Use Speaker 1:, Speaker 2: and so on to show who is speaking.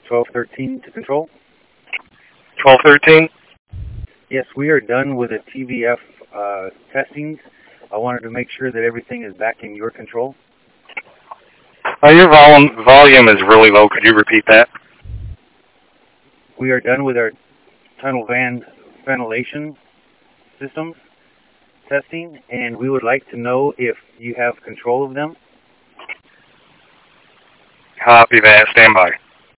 Speaker 1: 1213 to control.
Speaker 2: 1213?
Speaker 1: Yes, we are done with the TVF testings. I wanted to make sure that everything is back in your control.
Speaker 2: Your volume is really low. Could you repeat that?
Speaker 1: We are done with our tunnel ventilation systems testing, and we would like to know if you have control of them.
Speaker 2: Copy that. Stand by.